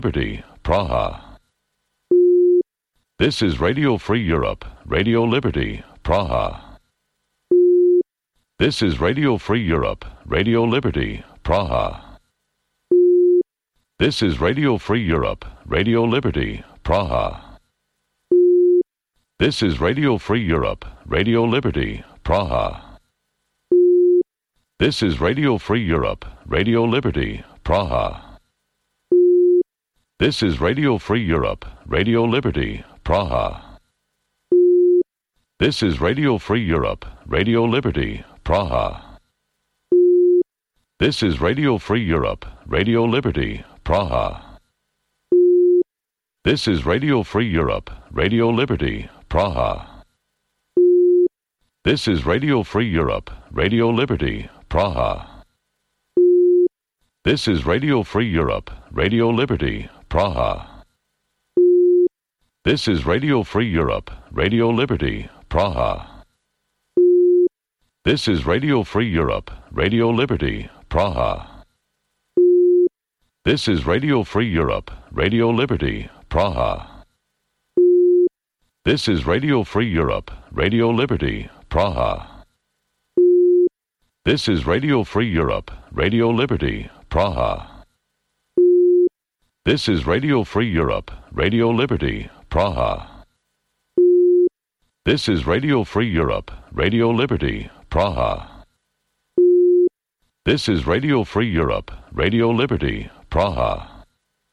Liberty, Praha. This is Radio Free Europe, Radio Liberty, Praha. This is Radio Free Europe, Radio Liberty, Praha. This is Radio Free Europe, Radio Liberty, Praha. This is Radio Free Europe, Radio Liberty, Praha. This is Radio Free Europe, Radio Liberty, Praha. This is Radio Free Europe, Radio Liberty, Praha. This is Radio Free Europe, Radio Liberty, Praha. This is Radio Free Europe, Radio Liberty, Praha. This is Radio Free Europe, Radio Liberty, Praha. This is Radio Free Europe, Radio Liberty, Praha. This is Radio Free Europe, Radio Liberty, Praha. This is Radio Free Europe, Radio Liberty, Praha. This is Radio Free Europe, Radio Liberty, Praha. This is Radio Free Europe, Radio Liberty, Praha. This is Radio Free Europe, Radio Liberty, Praha. This is Radio Free Europe, Radio Liberty, Praha. This is Radio Free Europe, Radio Liberty, Praha. This is Radio Free Europe, Radio Liberty, Praha. This is Radio Free Europe, Radio Liberty, Praha.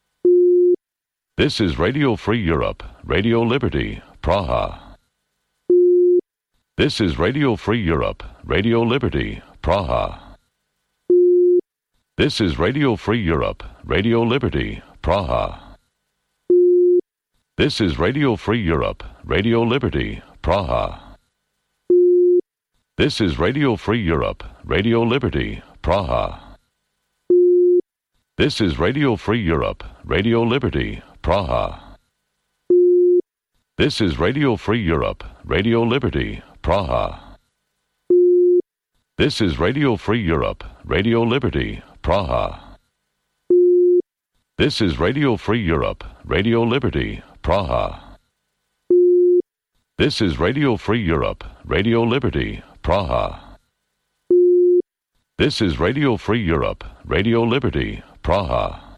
This is Radio Free Europe, Radio Liberty, Praha. This is Radio Free Europe, Radio Liberty, Praha. This is Radio Free Europe, Radio Liberty, Praha. This is Radio Free Europe, Radio Liberty, Praha. This is Radio Free Europe, Radio Liberty, Praha. This is Radio Free Europe, Radio Liberty, Praha. This is Radio Free Europe, Radio Liberty, Praha. This is Radio Free Europe, Radio Liberty, Praha. This is Radio Free Europe, Radio Liberty, Praha. This is Radio Free Europe, Radio Liberty, Praha. This is Radio Free Europe, Radio Liberty, Praha.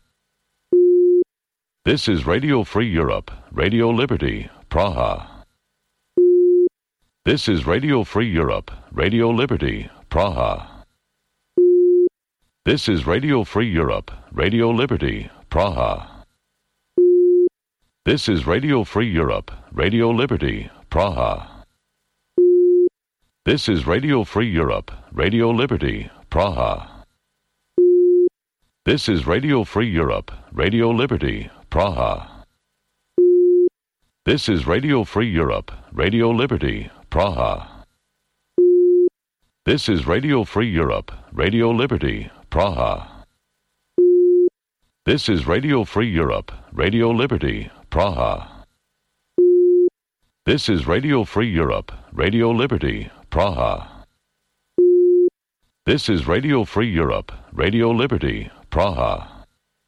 This is Radio Free Europe, Radio Liberty, Praha. This is Radio Free Europe, Radio Liberty, Praha. This is Radio Free Europe, Radio Liberty, Praha. This is Radio Free Europe, Radio Liberty, Praha. This is Radio Free Europe, Radio Liberty, Praha. This is Radio Free Europe, Radio Liberty, Praha. This is Radio Free Europe, Radio Liberty, Praha. This is Radio Free Europe, Radio Liberty, Praha. This is Radio Free Europe, Radio Liberty, Praha. This is Radio Free Europe, Radio Liberty, Praha. This is Radio Free Europe, Radio Liberty, Praha.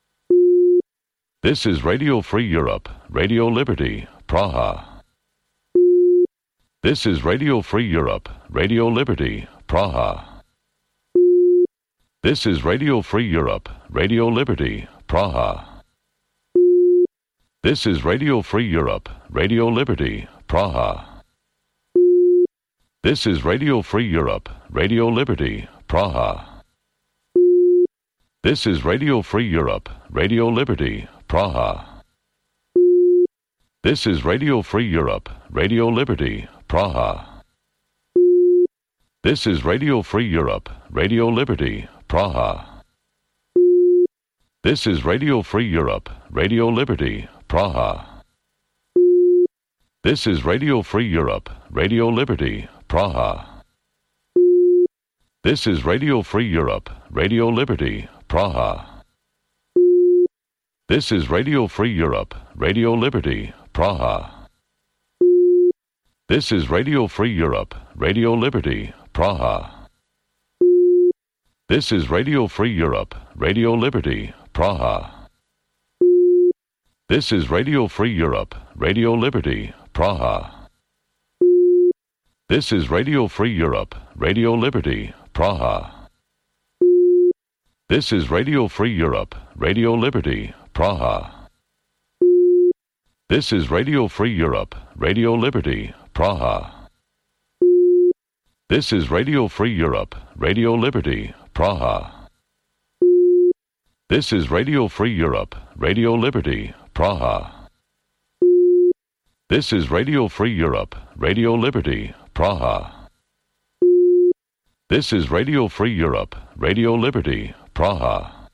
This is Radio Free Europe, Radio Liberty, Praha. This is Radio Free Europe, Radio Liberty, Praha. This is Radio Free Europe, Radio Liberty, Praha. This is Radio Free Europe, Radio Liberty, Praha. This is Radio Free Europe, Radio Liberty, Praha. This is Radio Free Europe, Radio Liberty, Praha. This is Radio Free Europe, Radio Liberty, Praha. This is Radio Free Europe, Radio Liberty, Praha. This is Radio Free Europe, Radio Liberty, Praha. This is Radio Free Europe, Radio Liberty, Praha. This is Radio Free Europe, Radio Liberty, Praha. This is Radio Free Europe, Radio Liberty, Praha. This is Radio Free Europe, Radio Liberty, Praha. This is Radio Free Europe, Radio Liberty, Praha. This is Radio Free Europe, Radio Liberty, Praha. This is Radio Free Europe, Radio Liberty, Praha. This is Radio Free Europe, Radio Liberty, Praha. This is Radio Free Europe, Radio Liberty, Praha. This is Radio Free Europe, Radio Liberty, Praha. This is Radio Free Europe, Radio Liberty, Praha. This is Radio Free Europe, Radio Liberty, Praha. This is Radio Free Europe, Radio Liberty, Praha.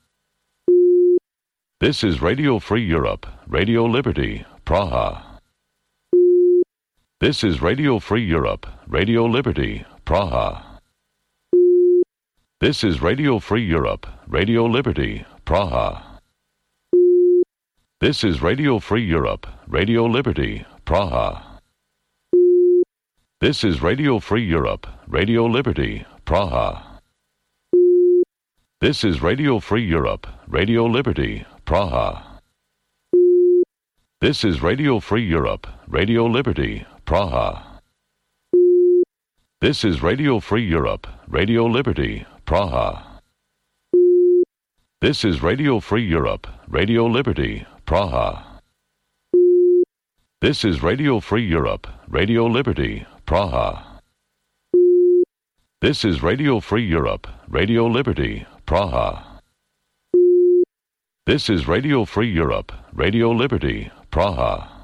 This is Radio Free Europe, Radio Liberty, Praha. This is Radio Free Europe, Radio Liberty, Praha. This is Radio Free Europe, Radio Liberty, Praha. This is Radio Free Europe, Radio Liberty, Praha. This is Radio Free Europe, Radio Liberty, Praha. This is Radio Free Europe, Radio Liberty, Praha. This is Radio Free Europe, Radio Liberty, Praha. This is Radio Free Europe, Radio Liberty, Praha. This is Radio Free Europe, Radio Liberty, Praha. This is Radio Free Europe, Radio Liberty, Praha. This is Radio Free Europe, Radio Liberty, Praha. This is Radio Free Europe, Radio Liberty, Praha.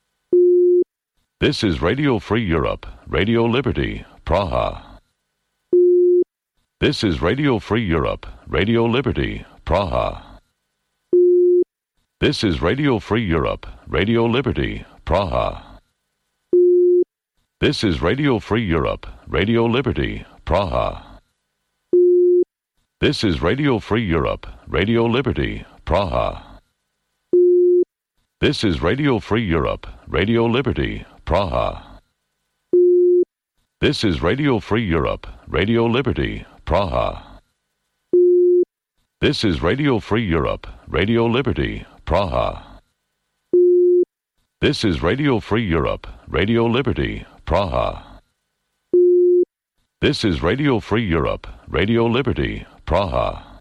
This is Radio Free Europe, Radio Liberty, Praha. This is Radio Free Europe, Radio Liberty, Praha. This is Radio Free Europe, Radio Liberty, Praha. This is Radio Free Europe, Radio Liberty, Praha. This is Radio Free Europe, Radio Liberty, Praha. This is Radio Free Europe, Radio Liberty, Praha. This is Radio Free Europe, Radio Liberty, Praha. This is Radio Free Europe, Radio Liberty, Praha. This is Radio Free Europe, Radio Liberty, Praha. This is Radio Free Europe, Radio Liberty, Praha.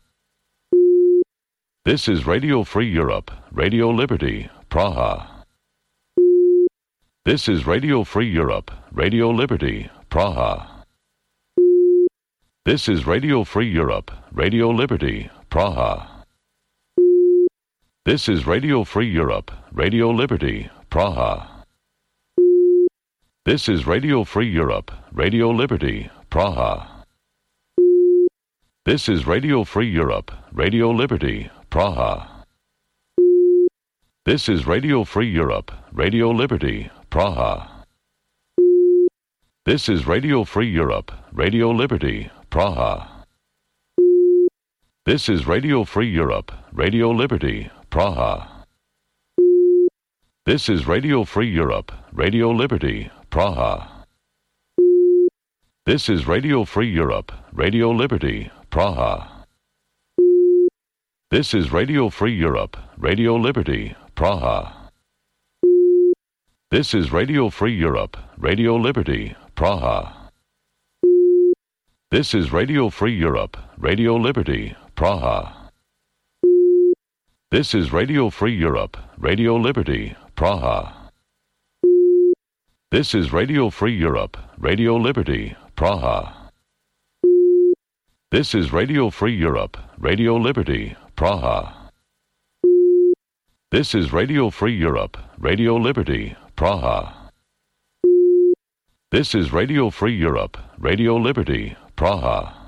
This is Radio Free Europe, Radio Liberty, Praha. This is Radio Free Europe, Radio Liberty, Praha. This is Radio Free Europe, Radio Liberty, Praha. This is Radio Free Europe, Radio Liberty, Praha. This is Radio Free Europe, Radio Liberty, Praha. This is Radio Free Europe, Radio Liberty, Praha. This is Radio Free Europe, Radio Liberty, Praha. This is Radio Free Europe, Radio Liberty, Praha. This is Radio Free Europe, Radio Liberty, Praha. This is Radio Free Europe, Radio Liberty, Praha. This is Radio Free Europe, Radio Liberty, Praha. This is Radio Free Europe, Radio Liberty, Praha. This is Radio Free Europe, Radio Liberty, Praha. This is Radio Free Europe, Radio Liberty, Praha. This is Radio Free Europe, Radio Liberty, Praha. This is Radio Free Europe, Radio Liberty, Praha. This is Radio Free Europe, Radio Liberty, Praha. This is Radio Free Europe, Radio Liberty, Praha. This is Radio Free Europe, Radio Liberty, Praha.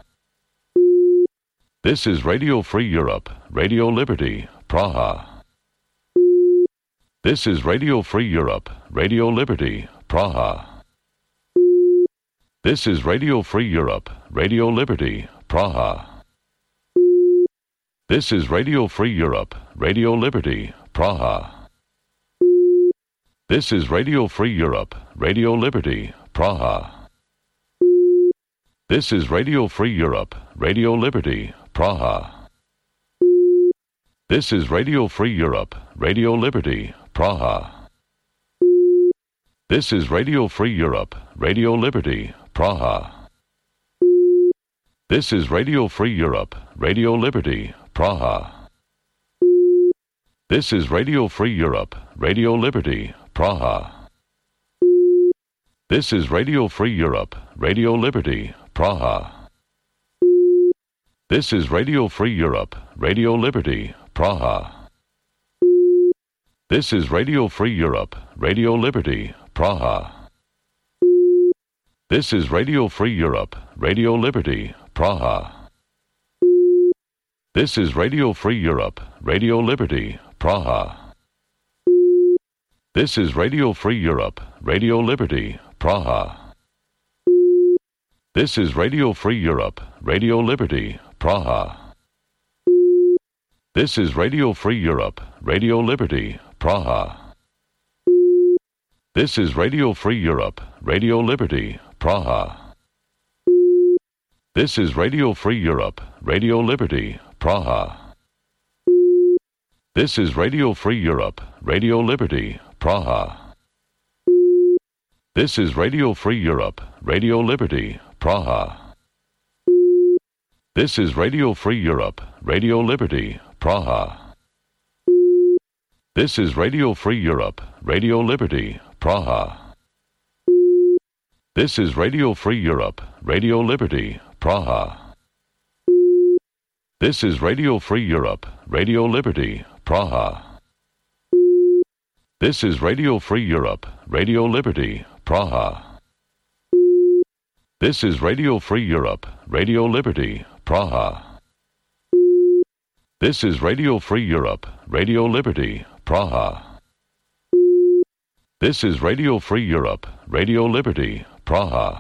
This is Radio Free Europe, Radio Liberty, Praha. This is Radio Free Europe, Radio Liberty, Praha. This is Radio Free Europe, Radio Liberty, Praha. This is Radio Free Europe, Radio Liberty, Praha. This is Radio Free Europe, Radio Liberty, Praha. This is Radio Free Europe, Radio Liberty, Praha. This is Radio Free Europe, Radio Liberty, Praha. This is Radio Free Europe, Radio Liberty, Praha. This is Radio Free Europe, Radio Liberty, Praha. This is Radio Free Europe, Radio Liberty, Praha. This is Radio Free Europe, Radio Liberty, Praha. This is Radio Free Europe, Radio Liberty, Praha. This is Radio Free Europe, Radio Liberty, Praha. This is Radio Free Europe, Radio Liberty, Praha. This is Radio Free Europe, Radio Liberty, Praha. This is Radio Free Europe, Radio Liberty, Praha. This is Radio Free Europe, Radio Liberty, Praha. This is Radio Free Europe, Radio Liberty, Praha. This is Radio Free Europe, Radio Liberty, Praha. This is Radio Free Europe, Radio Liberty, Praha. This is Radio Free Europe, Radio Liberty, Praha. This is Radio Free Europe, Radio Liberty, Praha. This is Radio Free Europe, Radio Liberty, Praha. This is Radio Free Europe, Radio Liberty, Praha. This is Radio Free Europe, Radio Liberty, Praha. This is Radio Free Europe, Radio Liberty, Praha. This is Radio Free Europe, Radio Liberty, Praha. This is Radio Free Europe, Radio Liberty, Praha. This is Radio Free Europe, Radio Liberty, Praha. This is Radio Free Europe, Radio Liberty, Praha.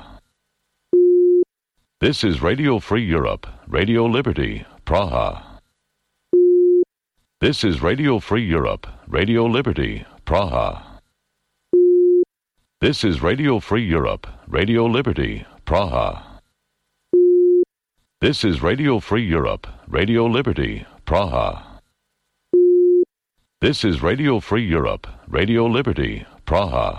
This is Radio Free Europe, Radio Liberty, Praha. This is Radio Free Europe, Radio Liberty, Praha. This is Radio Free Europe, Radio Liberty, Praha. This is Radio Free Europe, Radio Liberty, Praha. This is Radio Free Europe, Radio Liberty, Praha.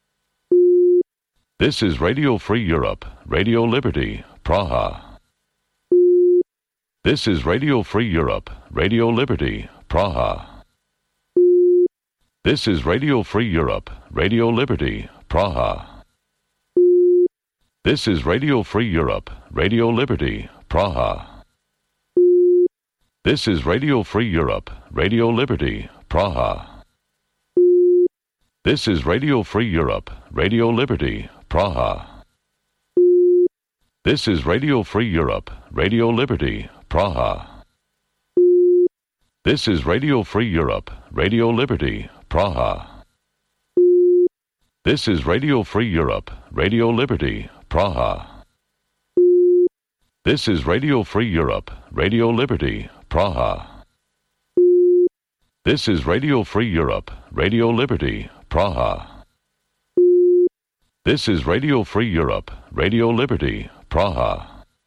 This is Radio Free Europe, Radio Liberty, Praha. This is Radio Free Europe, Radio Liberty, Praha. This is Radio Free Europe, Radio Liberty, Praha. This is Radio Free Europe, Radio Liberty, Praha. This is Radio Free Europe, Radio Liberty, Praha. This is Radio Free Europe, Radio Liberty, Praha. This is Radio Free Europe, Radio Liberty, Praha. This is Radio Free Europe, Radio Liberty, Praha. This is Radio Free Europe, Radio Liberty, Praha. This is Radio Free Europe, Radio Liberty, Praha. This is Radio Free Europe, Radio Liberty, Praha. This is Radio Free Europe, Radio Liberty, Praha.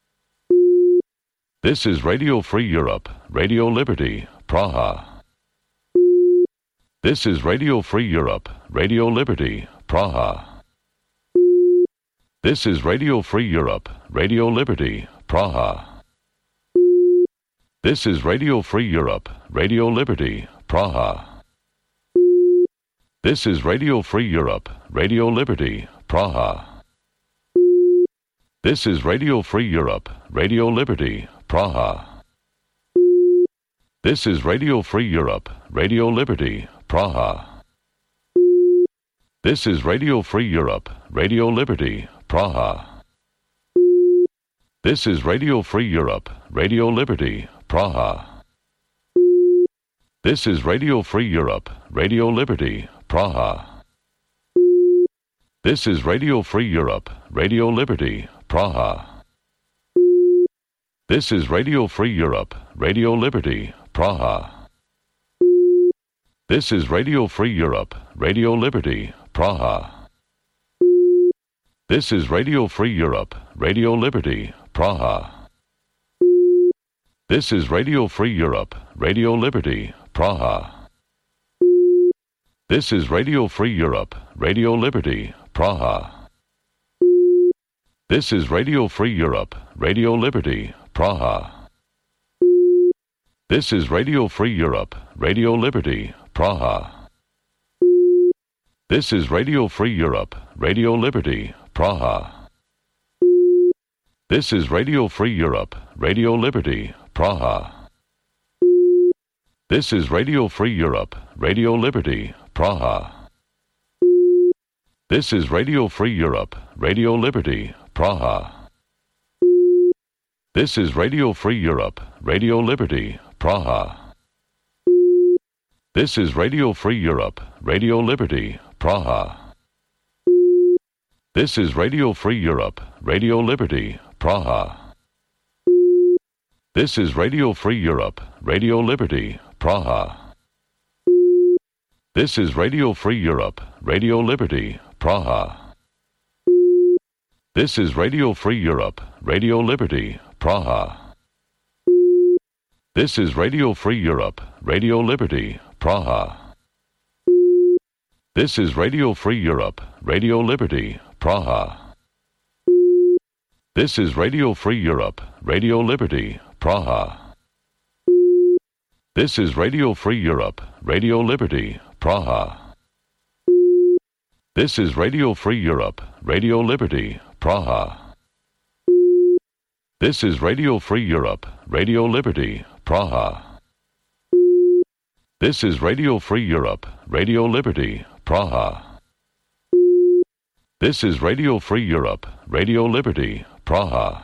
This is Radio Free Europe, Radio Liberty, Praha. This is Radio Free Europe, Radio Liberty, Praha. This is Radio Free Europe, Radio Liberty, Praha. This is Radio Free Europe, Radio Liberty, Praha. This is Radio Free Europe, Radio Liberty, Praha. This is Radio Free Europe, Radio Liberty, Praha. This is Radio Free Europe, Radio Liberty, Praha. This is Radio Free Europe, Radio Liberty, Praha. This is Radio Free Europe, Radio Liberty, Praha. This is Radio Free Europe, Radio Liberty, Praha. This is Radio Free Europe, Radio Liberty, Praha. This is Radio Free Europe, Radio Liberty, Praha. This is Radio Free Europe, Radio Liberty, Praha. This is Radio Free Europe, Radio Liberty, Praha. This is Radio Free Europe, Radio Liberty, Praha. This is Radio Free Europe, Radio Liberty, Praha. This is Radio Free Europe, Radio Liberty, Praha. This is Radio Free Europe, Radio Liberty, Praha. This is Radio Free Europe, Radio Liberty, Praha. This is Radio Free Europe, Radio Liberty, Praha. This is Radio Free Europe, Radio Liberty, Praha. This is Radio Free Europe, Radio Liberty, Praha. This is Radio Free Europe, Radio Liberty, Praha. This is Radio Free Europe, Radio Liberty, Praha. This is Radio Free Europe, Radio Liberty, Praha. This is Radio Free Europe, Radio Liberty, Praha. This is Radio Free Europe, Radio Liberty, Praha. This is Radio Free Europe, Radio Liberty, Praha. This is Radio Free Europe, Radio Liberty, Praha. This is Radio Free Europe, Radio Liberty, Praha. This is Radio Free Europe, Radio Liberty, Praha. This is Radio Free Europe, Radio Liberty, Praha. This is Radio Free Europe, Radio Liberty, Praha. This is Radio Free Europe, Radio Liberty, Praha. This is Radio Free Europe, Radio Liberty, Praha. This is Radio Free Europe, Radio Liberty, Praha.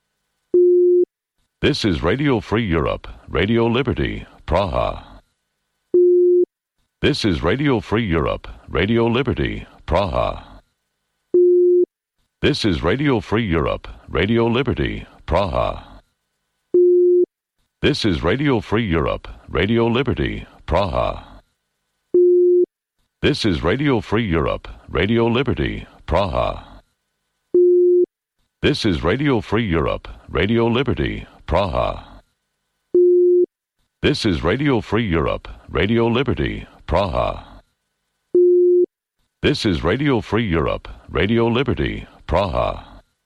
This is Radio Free Europe, Radio Liberty, Praha. This is Radio Free Europe, Radio Liberty, Praha. This is Radio Free Europe, Radio Liberty, Praha. This is Radio Free Europe, Radio Liberty, Praha. This is Radio Free Europe, Radio Liberty, Praha. This is Radio Free Europe, Radio Liberty, Praha. This is Radio Free Europe, Radio Liberty, Praha. This is Radio Free Europe, Radio Liberty, Praha.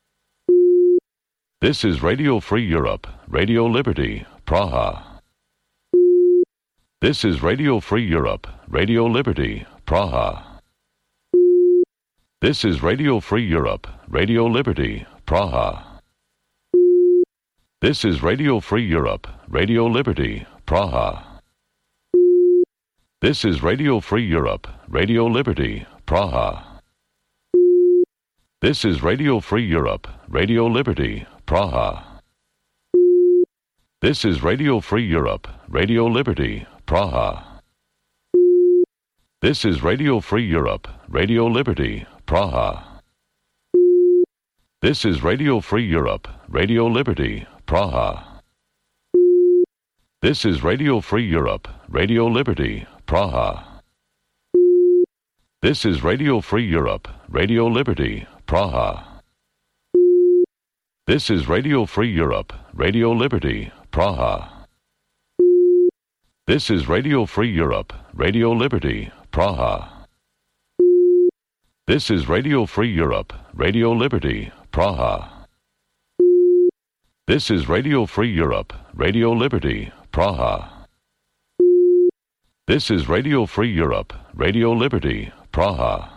This is Radio Free Europe, Radio Liberty, Praha. This is Radio Free Europe, Radio Liberty, Praha. This is Radio Free Europe, Radio Liberty, Praha. This is Radio Free Europe, Radio Liberty, Praha. This is Radio Free Europe, Radio Liberty, Praha. This is Radio Free Europe, Radio Liberty, Praha. This is Radio Free Europe, Radio Liberty, Praha. This is Radio Free Europe, Radio Liberty, Praha. This is Radio Free Europe, Radio Liberty, Praha. This is Radio Free Europe, Radio Liberty, Praha. This is Radio Free Europe, Radio Liberty, Praha. This is Radio Free Europe, Radio Liberty, Praha. This is Radio Free Europe, Radio Liberty, Praha. This is Radio Free Europe, Radio Liberty, Praha. This is Radio Free Europe, Radio Liberty, Praha. This is Radio Free Europe, Radio Liberty, Praha.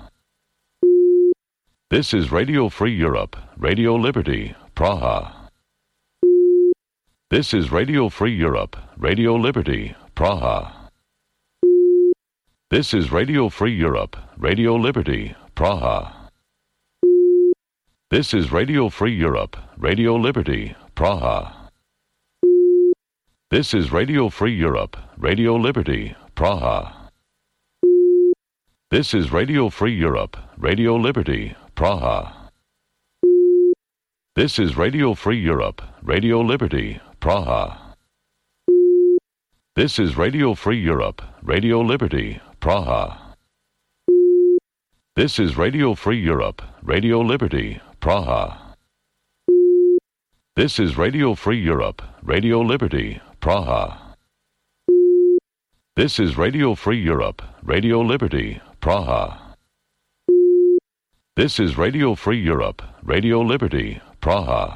This is Radio Free Europe, Radio Liberty, Praha. This is Radio Free Europe, Radio Liberty, Praha. This is Radio Free Europe, Radio Liberty, Praha. This is Radio Free Europe, Radio Liberty, Praha. This is Radio Free Europe, Radio Liberty, Praha. This is Radio Free Europe, Radio Liberty, Praha. This is Radio Free Europe, Radio Liberty, Praha. This is Radio Free Europe, Radio Liberty, Praha. This is Radio Free Europe, Radio Liberty, Praha. This is Radio Free Europe, Radio Liberty, Praha. This is Radio Free Europe, Radio Liberty, Praha. This is Radio Free Europe, Radio Liberty, Praha.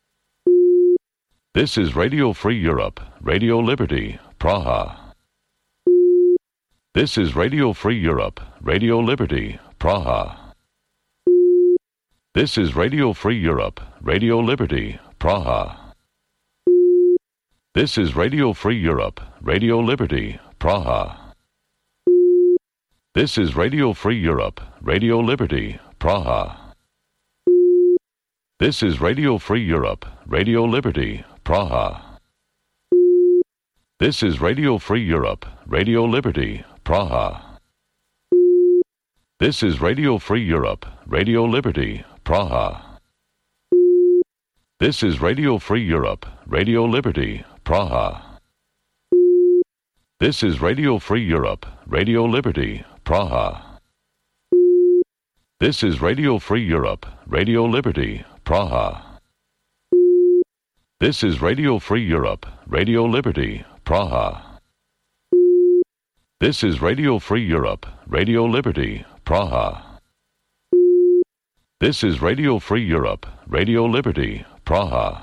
This is Radio Free Europe, Radio Liberty, Praha. This is Radio Free Europe, Radio Liberty, Praha. This is Radio Free Europe, Radio Liberty, Praha. This is Radio Free Europe, Radio Liberty, Praha. This is Radio Free Europe, Radio Liberty, Praha. This is Radio Free Europe, Radio Liberty, Praha. This is Radio Free Europe, Radio Liberty, Praha. This is Radio Free Europe, Radio Liberty, Praha. This is Radio Free Europe, Radio Liberty, Praha. This is Radio Free Europe, Radio Liberty, Praha. This is Radio Free Europe, Radio Liberty, Praha. This is Radio Free Europe, Radio Liberty, Praha. This is Radio Free Europe, Radio Liberty, Praha. This is Radio Free Europe, Radio Liberty, Praha.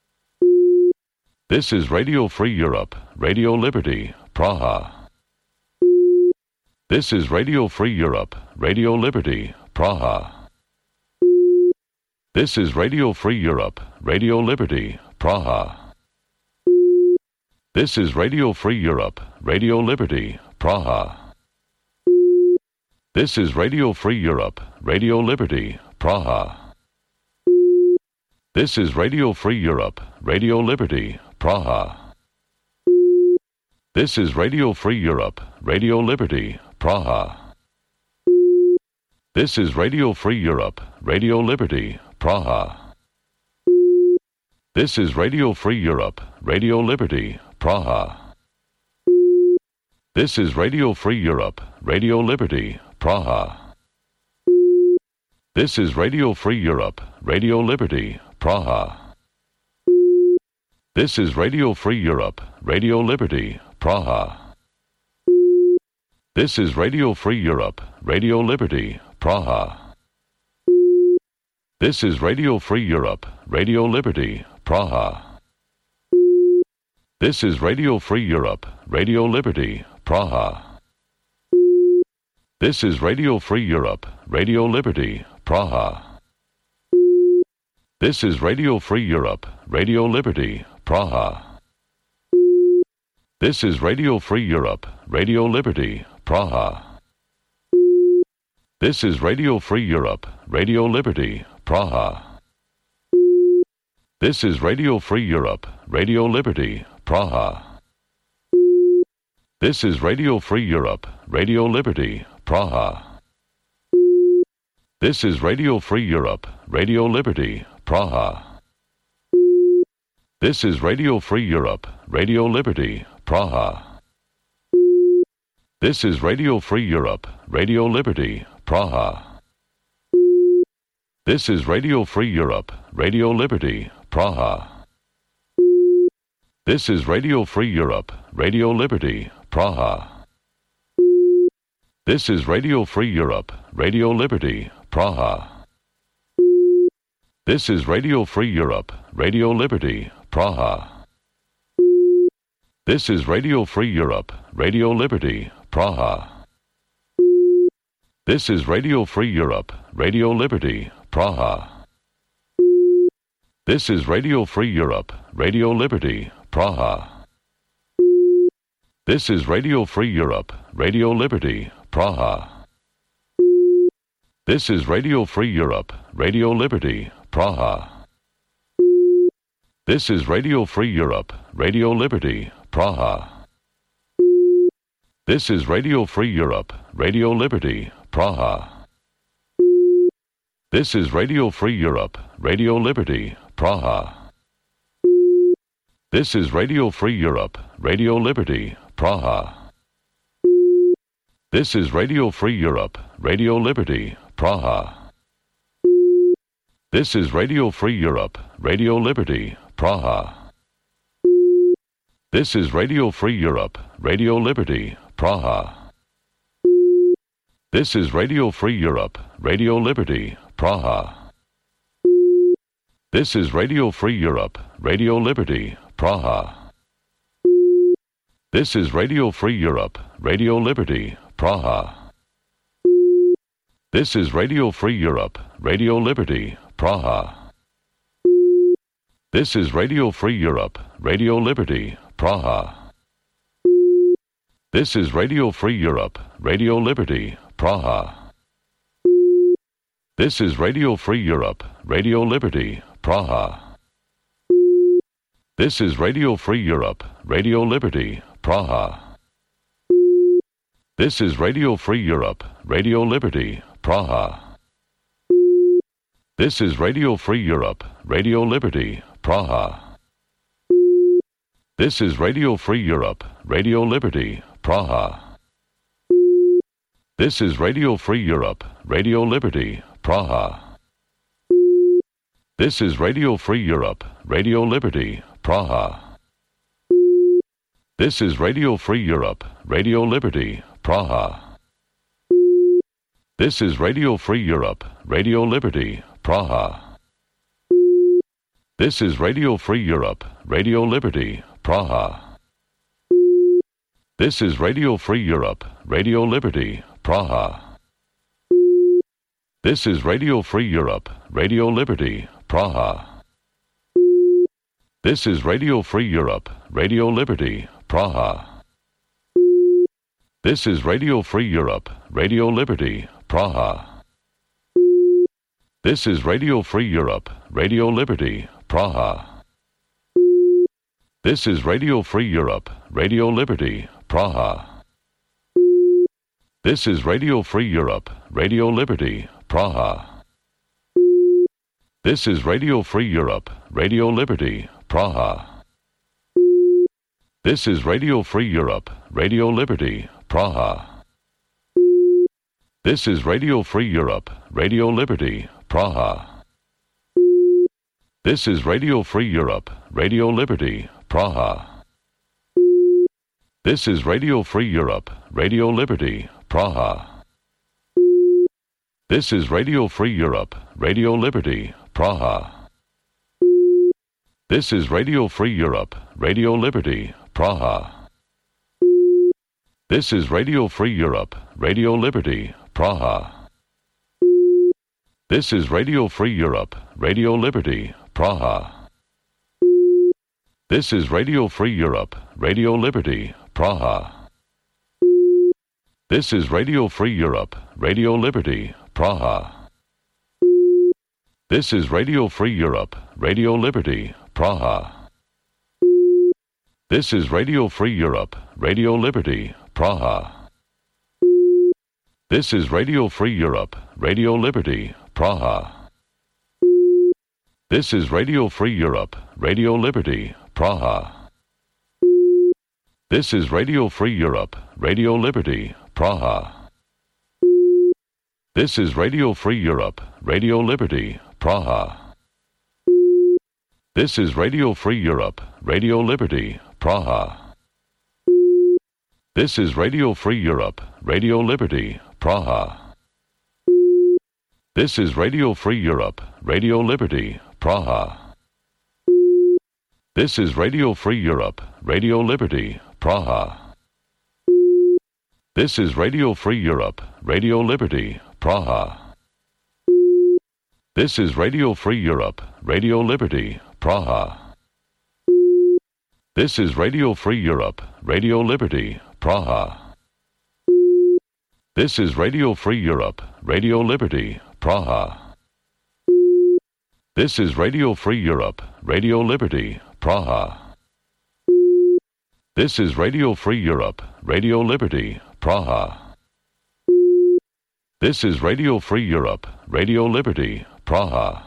This is Radio Free Europe, Radio Liberty, Praha. This is Radio Free Europe, Radio Liberty, Praha. This is Radio Free Europe, Radio Liberty, Praha. This is Radio Free Europe, Radio Liberty, Praha. This is Radio Free Europe, Radio Liberty, Praha. This is Radio Free Europe, Radio Liberty, Praha. This is Radio Free Europe, Radio Liberty, Praha. This is Radio Free Europe, Radio Liberty, Praha. This is Radio Free Europe, Radio Liberty, Praha. This is Radio Free Europe, Radio Liberty, Praha. This is Radio Free Europe, Radio Liberty, Praha. This is Radio Free Europe, Radio Liberty, Praha. This is Radio Free Europe, Radio Liberty, Praha. This is Radio Free Europe, Radio Liberty, Praha. This is Radio Free Europe, Radio Liberty, Praha. This is Radio Free Europe, Radio Liberty, Praha. This is Radio Free Europe, Radio Liberty, Praha. This is Radio Free Europe, Radio Liberty, Praha. This is Radio Free Europe, Radio Liberty, Praha. This is Radio Free Europe, Radio Liberty, Praha. This is Radio Free Europe, Radio Liberty, Praha. This is Radio Free Europe, Radio Liberty, Praha. This is Radio Free Europe, Radio Liberty, Praha. This is Radio Free Europe, Radio Liberty, Praha. This is Radio Free Europe, Radio Liberty, Praha. This is Radio Free Europe, Radio Liberty, Praha. This is Radio Free Europe, Radio Liberty, Praha. This is Radio Free Europe, Radio Liberty, Praha. This is Radio Free Europe, Radio Liberty, Praha. This is Radio Free Europe, Radio Liberty, Praha. This is Radio Free Europe, Radio Liberty, Praha. This is Radio Free Europe, Radio Liberty, Praha. This is Radio Free Europe, Radio Liberty, Praha. This is Radio Free Europe, Radio Liberty, Praha. This is Radio Free Europe, Radio Liberty, Praha. This is Radio Free Europe, Radio Liberty, Praha. This is Radio Free Europe, Radio Liberty, Praha. This is Radio Free Europe, Radio Liberty, Praha. This is Radio Free Europe, Radio Liberty, Praha. This is Radio Free Europe, Radio Liberty, Praha. This is Radio Free Europe, Radio Liberty, Praha. This is Radio Free Europe, Radio Liberty, Praha. This is Radio Free Europe, Radio Liberty, Praha. This is Radio Free Europe, Radio Liberty, Praha. This is Radio Free Europe, Radio Liberty, Praha. This is Radio Free Europe, Radio Liberty, Praha. This is Radio Free Europe, Radio Liberty, Praha. This is Radio Free Europe, Radio Liberty, Praha. This is Radio Free Europe, Radio Liberty, Praha. This is Radio Free Europe, Radio Liberty, Praha. This is Radio Free Europe, Radio Liberty, Praha. This is Radio Free Europe, Radio Liberty, Praha. This is Radio Free Europe, Radio Liberty, Praha. This is Radio Free Europe, Radio Liberty, Praha. This is Radio Free Europe, Radio Liberty, Praha. This is Radio Free Europe, Radio Liberty, Praha. This is Radio Free Europe, Radio Liberty, Praha. This is Radio Free Europe, Radio Liberty, Praha. This is Radio Free Europe, Radio Liberty, Praha. This is Radio Free Europe, Radio Liberty, Praha. This is Radio Free Europe, Radio Liberty, Praha. This is Radio Free Europe, Radio Liberty, Praha. This is Radio Free Europe, Radio Liberty, Praha. This is Radio Free Europe, Radio Liberty, Praha. This is Radio Free Europe, Radio Liberty, Praha. This is Radio Free Europe, Radio Liberty, Praha. This is Radio Free Europe, Radio Liberty, Praha. This is Radio Free Europe, Radio Liberty, Praha. This is Radio Free Europe, Radio Liberty, Praha. This is Radio Free Europe, Radio Liberty, Praha. This is Radio Free Europe, Radio Liberty, Praha. This is Radio Free Europe, Radio Liberty, Praha. This is Radio Free Europe, Radio Liberty, Praha. This is Radio Free Europe, Radio Liberty, Praha. This is Radio Free Europe, Radio Liberty, Praha. This is Radio Free Europe, Radio Liberty, Praha. This is Radio Free Europe, Radio Liberty, Praha. This is Radio Free Europe, Radio Liberty, Praha. This is Radio Free Europe, Radio Liberty, Praha. This is Radio Free Europe, Radio Liberty, Praha. This is Radio Free Europe, Radio Liberty, Praha. This is Radio Free Europe, Radio Liberty, Praha. This is Radio Free Europe, Radio Liberty, Praha. This is Radio Free Europe, Radio Liberty, Praha. This is Radio Free Europe, Radio Liberty, Praha. This is Radio Free Europe, Radio Liberty, Praha. This is Radio Free Europe, Radio Liberty, Praha. This is Radio Free Europe, Radio Liberty, Praha. This is Radio Free Europe, Radio Liberty, Praha. This is Radio Free Europe, Radio Liberty, Praha. This is Radio Free Europe, Radio Liberty, Praha.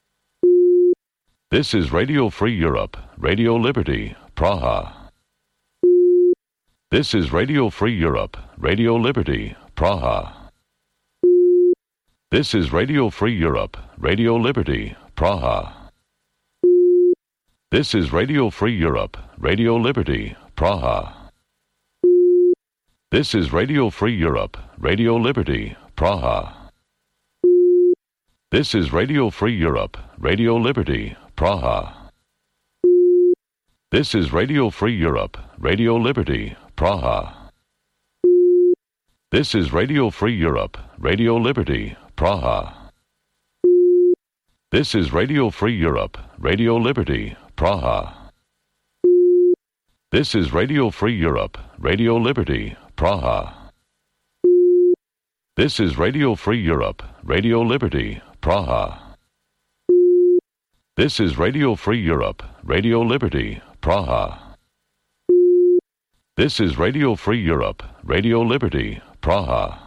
This is Radio Free Europe, Radio Liberty, Praha. This is Radio Free Europe, Radio Liberty, Praha. This is Radio Free Europe, Radio Liberty, Praha. This is Radio Free Europe, Radio Liberty, Praha. This is Radio Free Europe, Radio Liberty, Praha. This is Radio Free Europe, Radio Liberty, Praha. This is Radio Free Europe, Radio Liberty, Praha. This is Radio Free Europe, Radio Liberty, Praha. This is Radio Free Europe, Radio Liberty, Praha. This is Radio Free Europe, Radio Liberty, Praha. This is Radio Free Europe, Radio Liberty, Praha. This is Radio Free Europe, Radio Liberty, Praha. This is Radio Free Europe, Radio Liberty, Praha.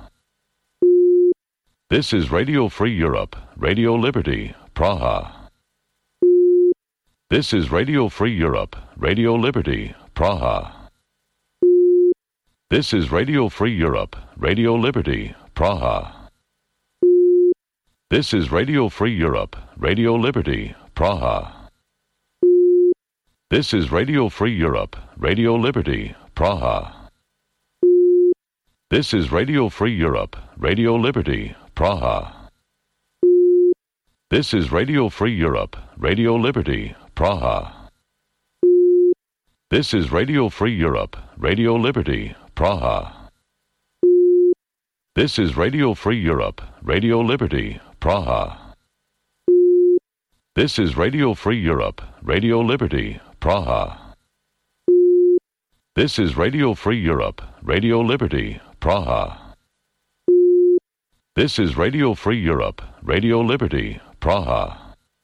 This is Radio Free Europe, Radio Liberty, Praha. This is Radio Free Europe, Radio Liberty, Praha. This is Radio Free Europe, Radio Liberty, Praha. This is Radio Free Europe, Radio Liberty, Praha. This is Radio Free Europe, Radio Liberty, Praha. This is Radio Free Europe, Radio Liberty, Praha. This is Radio Free Europe, Radio Liberty, Praha. This is Radio Free Europe, Radio Liberty, Praha. This is Radio Free Europe, Radio Liberty, Praha. This is Radio Free Europe, Radio Liberty, Praha. This is Radio Free Europe, Radio Liberty, Praha. This is Radio Free Europe, Radio Liberty, Praha.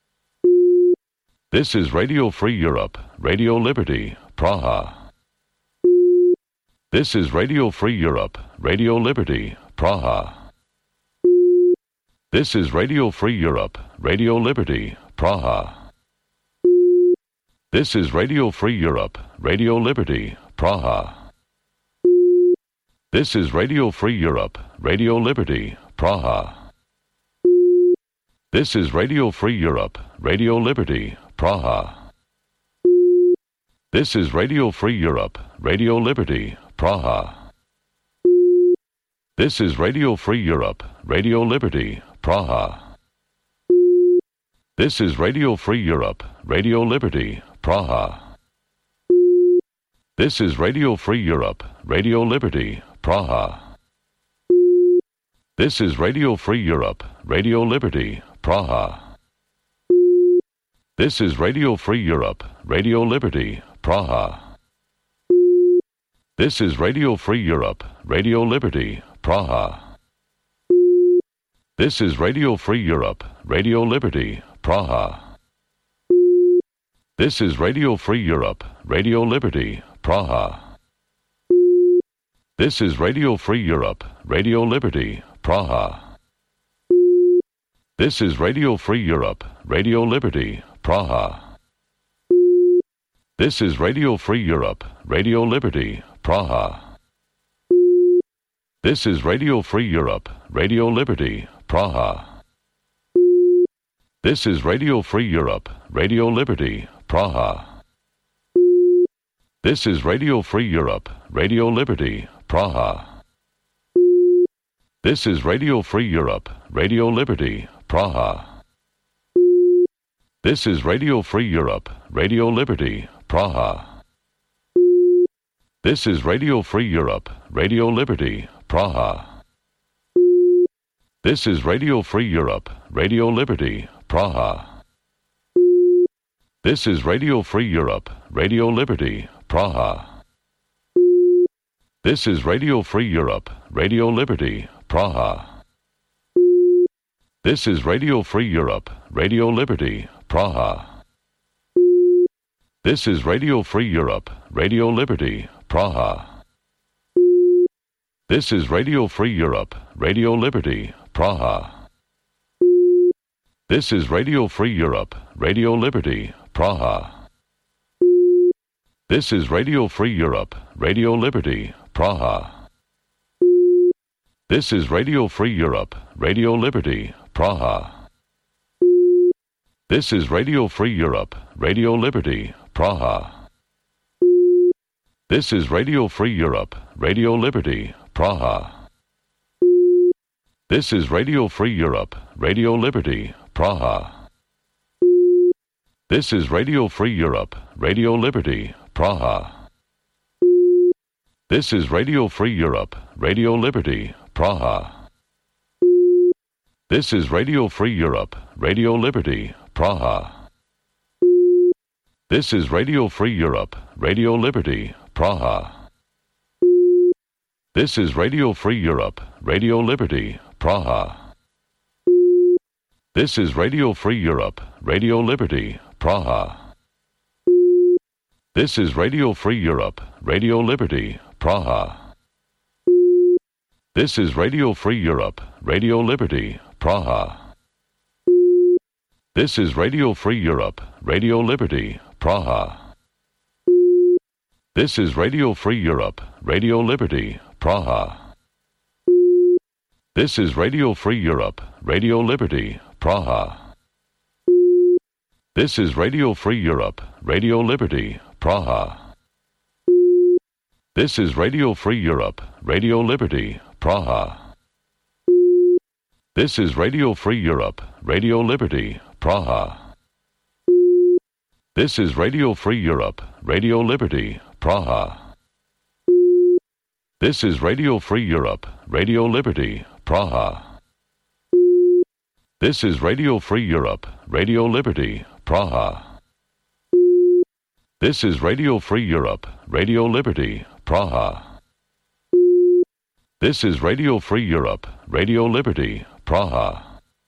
This is Radio Free Europe, Radio Liberty, Praha. This is Radio Free Europe, Radio Liberty, Praha. This is Radio Free Europe, Radio Liberty, Praha. This is Radio Free Europe, Radio Liberty, Praha. This is Radio Free Europe, Radio Liberty, Praha. This is Radio Free Europe, Radio Liberty, Praha. This is Radio Free Europe, Radio Liberty, Praha. This is Radio Free Europe, Radio Liberty, Praha. This is Radio Free Europe, Radio Liberty, Praha. This is Radio Free Europe, Radio Liberty, Praha. This is Radio Free Europe, Radio Liberty, Praha. This is Radio Free Europe, Radio Liberty, Praha. This is Radio Free Europe, Radio Liberty, Praha. This is Radio Free Europe, Radio Liberty, Praha. This is Radio Free Europe, Radio Liberty, Praha. This is Radio Free Europe, Radio Liberty, Praha. This is Radio Free Europe, Radio Liberty, Praha. This is Radio Free Europe, Radio Liberty, Praha. This is Radio Free Europe, Radio Liberty, Praha. This is Radio Free Europe, Radio Liberty, Praha. This is Radio Free Europe, Radio Liberty, Praha. This is Radio Free Europe, Radio Liberty, Praha. This is Radio Free Europe, Radio Liberty, Praha. This is Radio Free Europe, Radio Liberty, Praha. This is Radio Free Europe, Radio Liberty, Praha. This is Radio Free Europe, Radio Liberty, Praha. This is Radio Free Europe, Radio Liberty, Praha. This is Radio Free Europe, Radio Liberty, Praha. This is Radio Free Europe, Radio Liberty, Praha. This is Radio Free Europe, Radio Liberty, Praha. This is Radio Free Europe, Radio Liberty, Praha. This is Radio Free Europe, Radio Liberty, Praha. This is Radio Free Europe, Radio Liberty, Praha. This is Radio Free Europe, Radio Liberty, Praha. This is Radio Free Europe, Radio Liberty, Praha. This is Radio Free Europe, Radio Liberty, Praha. This is Radio Free Europe, Radio Liberty, Praha. This is Radio Free Europe, Radio Liberty, Praha. This is Radio Free Europe, Radio Liberty, Praha. This is Radio Free Europe, Radio Liberty, Praha. This is Radio Free Europe, Radio Liberty, Praha. This is Radio Free Europe, Radio Liberty, Praha. This is Radio Free Europe, Radio Liberty, Praha. This is Radio Free Europe, Radio Liberty, Praha. This is Radio Free Europe, Radio Liberty, Praha. This is Radio Free Europe, Radio Liberty, Praha. This is Radio Free Europe, Radio Liberty, Praha. This is Radio Free Europe, Radio Liberty, Praha. This is Radio Free Europe, Radio Liberty, Praha. This is Radio Free Europe, Radio Liberty, Praha. This is Radio Free Europe, Radio Liberty, Praha. This is Radio Free Europe, Radio Liberty, Praha. This is Radio Free Europe, Radio Liberty, Praha. This is Radio Free Europe, Radio Liberty, Praha. This is Radio Free Europe, Radio Liberty, Praha.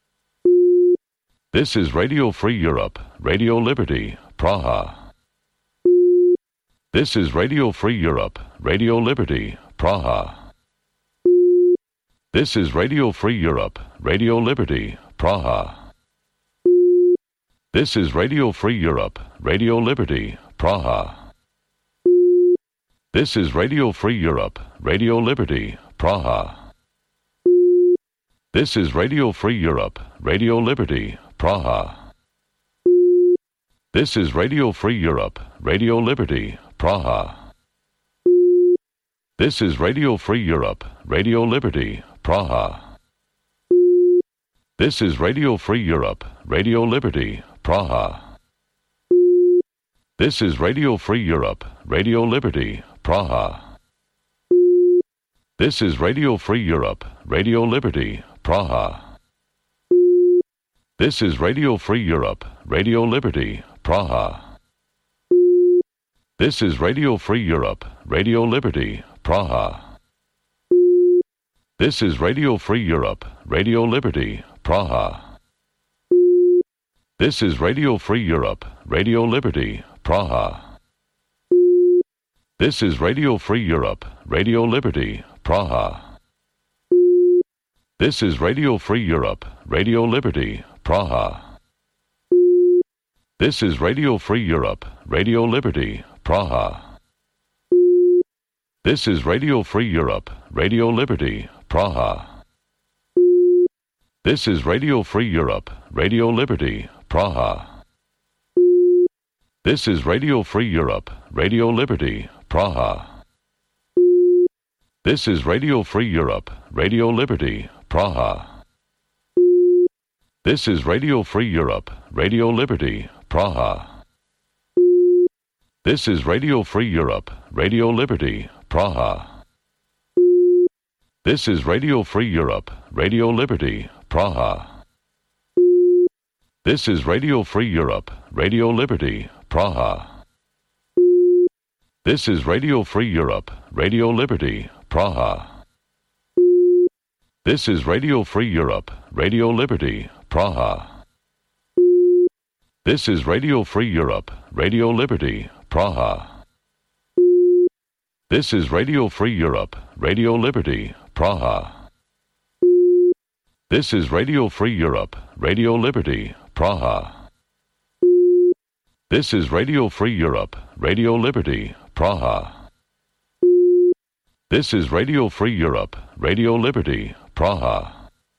This is Radio Free Europe, Radio Liberty, Praha. This is Radio Free Europe, Radio Liberty, Praha. This is Radio Free Europe, Radio Liberty, Praha. This is Radio Free Europe, Radio Liberty, Praha. This is Radio Free Europe, Radio Liberty, Praha. This is Radio Free Europe, Radio Liberty, Praha. This is Radio Free Europe, Radio Liberty, Praha. This is Radio Free Europe, Radio Liberty, Praha. This is Radio Free Europe, Radio Liberty, Praha. This is Radio Free Europe, Radio Liberty, Praha. This is Radio Free Europe, Radio Liberty, Praha. This is Radio Free Europe, Radio Liberty, Praha. This is Radio Free Europe, Radio Liberty, Praha. This is Radio Free Europe, Radio Liberty, Praha. This is Radio Free Europe, Radio Liberty, Praha. This is Radio Free Europe, Radio Liberty, Praha. This is Radio Free Europe, Radio Liberty, Praha. This is Radio Free Europe, Radio Liberty, Praha. This is Radio Free Europe, Radio Liberty, Praha. This is Radio Free Europe, Radio Liberty, Praha. This is Radio Free Europe, Radio Liberty, Praha. This is Radio Free Europe, Radio Liberty, Praha. This is Radio Free Europe, Radio Liberty, Praha. This is Radio Free Europe, Radio Liberty, Praha. This is Radio Free Europe, Radio Liberty, Praha. This is Radio Free Europe, Radio Liberty, Praha. This is Radio Free Europe, Radio Liberty, Praha. This is Radio Free Europe, Radio Liberty, Praha. This is Radio Free Europe, Radio Liberty, Praha. This is Radio Free Europe, Radio Liberty, Praha. This is Radio Free Europe, Radio Liberty, Praha. This is Radio Free Europe, Radio Liberty, Praha. This is Radio Free Europe, Radio Liberty, Praha.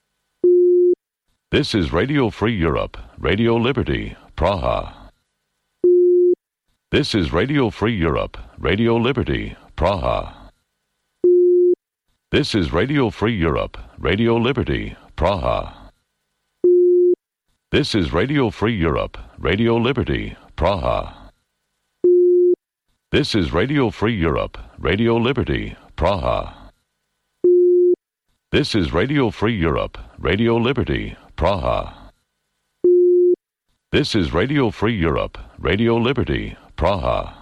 This is Radio Free Europe, Radio Liberty, Praha. This is Radio Free Europe, Radio Liberty, Praha. This is Radio Free Europe, Radio Liberty, Praha. This is Radio Free Europe, Radio Liberty, Praha. This is Radio Free Europe, Radio Liberty, Praha. This is Radio Free Europe, Radio Liberty, Praha. This is Radio Free Europe, Radio Liberty, Praha.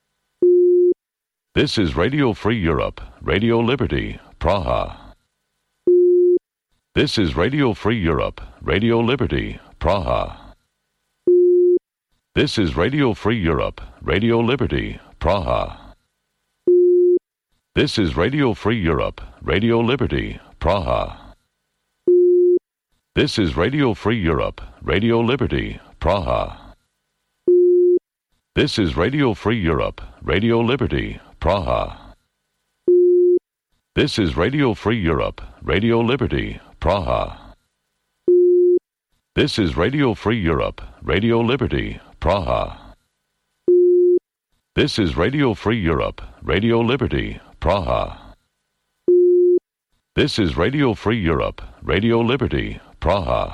This is Radio Free Europe, Radio Liberty, Praha. This is Radio Free Europe, Radio Liberty, Praha. This is Radio Free Europe, Radio Liberty, Praha. This is Radio Free Europe, Radio Liberty, Praha. This is Radio Free Europe, Radio Liberty, Praha. This is Radio Free Europe, Radio Liberty, Praha. This is Radio Free Europe, Radio Liberty, Praha. This is Radio Free Europe, Radio Liberty, Praha. This is Radio Free Europe, Radio Liberty, Praha. This is Radio Free Europe, Radio Liberty, Praha.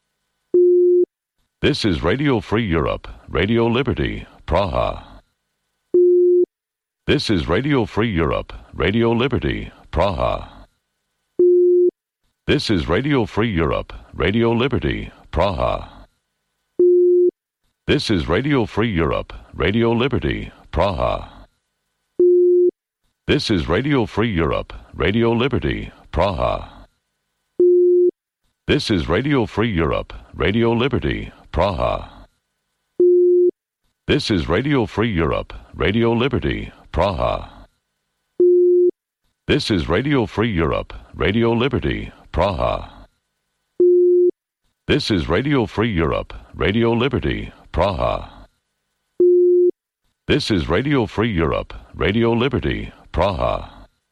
This is Radio Free Europe, Radio Liberty, Praha. This is Radio Free Europe, Radio Liberty, Praha. This is Radio Free Europe, Radio Liberty, Praha. This is Radio Free Europe, Radio Liberty, Praha. This is Radio Free Europe, Radio Liberty, Praha. This is Radio Free Europe, Radio Liberty, Praha. This is Radio Free Europe, Radio Liberty, Praha. This is Radio Free Europe, Radio Liberty, Praha. This is Radio Free Europe, Radio Liberty, Praha. This is Radio Free Europe, Radio Liberty, Praha.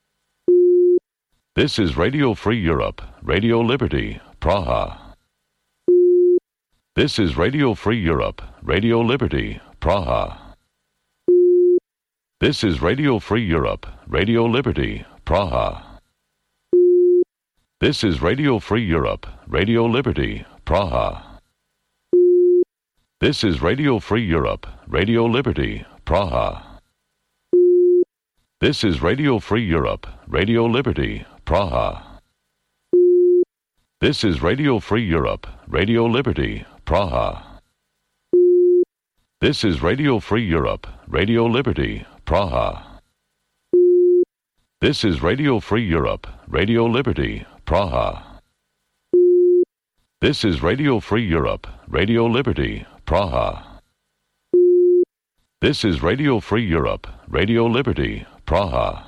This is Radio Free Europe, Radio Liberty, Praha. This is Radio Free Europe, Radio Liberty, Praha. This is Radio Free Europe, Radio Liberty, Praha. This is Radio Free Europe, Radio Liberty, Praha. This is Radio Free Europe, Radio Liberty, Praha. This is Radio Free Europe, Radio Liberty, Praha. This is Radio Free Europe, Radio Liberty, Praha. This is Radio Free Europe, Radio Liberty, Praha. This is Radio Free Europe, Radio Liberty, Praha. This is Radio Free Europe, Radio Liberty, Praha. This is Radio Free Europe, Radio Liberty, Praha.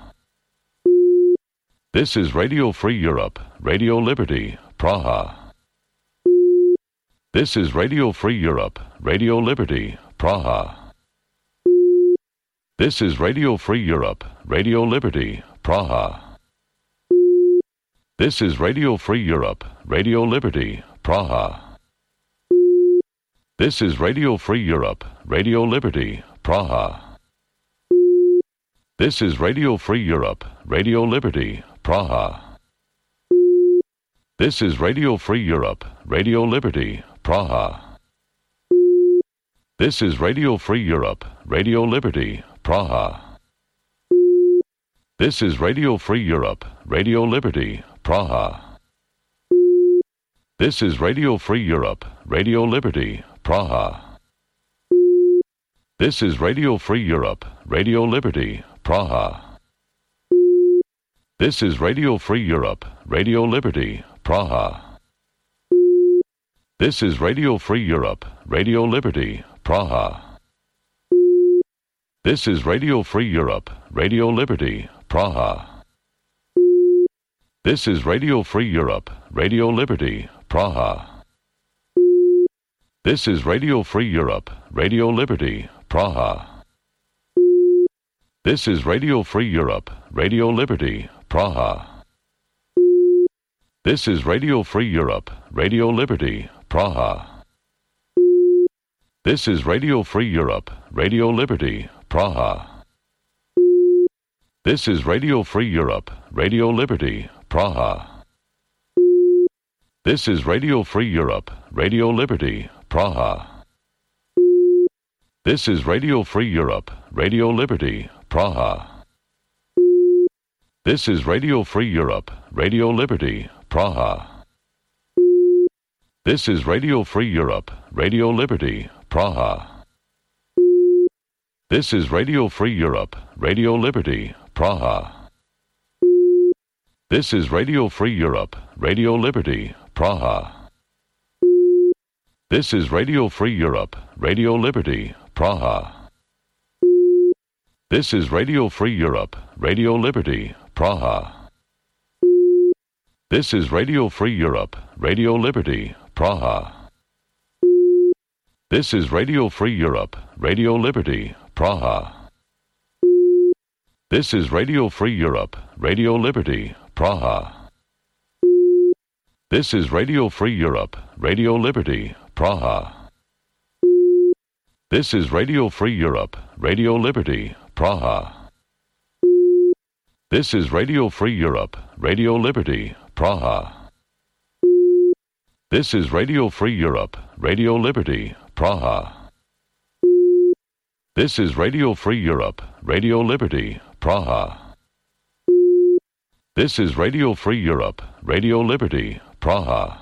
This is Radio Free Europe, Radio Liberty, Praha. This is Radio Free Europe, Radio Liberty, Praha. This is Radio Free Europe, Radio Liberty, Praha. This is Radio Free Europe, Radio Liberty, Praha. This is Radio Free Europe, Radio Liberty, Praha. This is Radio Free Europe, Radio Liberty, Praha. This is Radio Free Europe, Radio Liberty, Praha. This is Radio Free Europe, Radio Liberty, Praha. This is Radio Free Europe, Radio Liberty, Praha. This is Radio Free Europe, Radio Liberty, Praha. This is Radio Free Europe, Radio Liberty, Praha. This is Radio Free Europe, Radio Liberty, Praha. This is Radio Free Europe, Radio Liberty, Praha. This is Radio Free Europe, Radio Liberty, Praha. This is Radio Free Europe, Radio Liberty, Praha. This is Radio Free Europe, Radio Liberty, Praha. This is Radio Free Europe, Radio Liberty, Praha. This is Radio Free Europe, Radio Liberty, Praha. This is Radio Free Europe, Radio Liberty, Praha. This is Radio Free Europe, Radio Liberty, Praha. This is Radio Free Europe, Radio Liberty, Praha. This is Radio Free Europe, Radio Liberty, Praha. This is Radio Free Europe, Radio Liberty, Praha. This is Radio Free Europe, Radio Liberty, Praha. This is Radio Free Europe, Radio Liberty, Praha. This is Radio Free Europe, Radio Liberty, Praha. This is Radio Free Europe, Radio Liberty, Praha. This is Radio Free Europe, Radio Liberty, Praha. This is Radio Free Europe, Radio Liberty, Praha. This is Radio Free Europe, Radio Liberty, Praha. This is Radio Free Europe, Radio Liberty, Praha. This is Radio Free Europe, Radio Liberty, Praha. This is Radio Free Europe, Radio Liberty, Praha. This is Radio Free Europe, Radio Liberty, Praha. This is Radio Free Europe, Radio Liberty, Praha. This is Radio Free Europe, Radio Liberty, Praha. This is Radio Free Europe, Radio Liberty, Praha.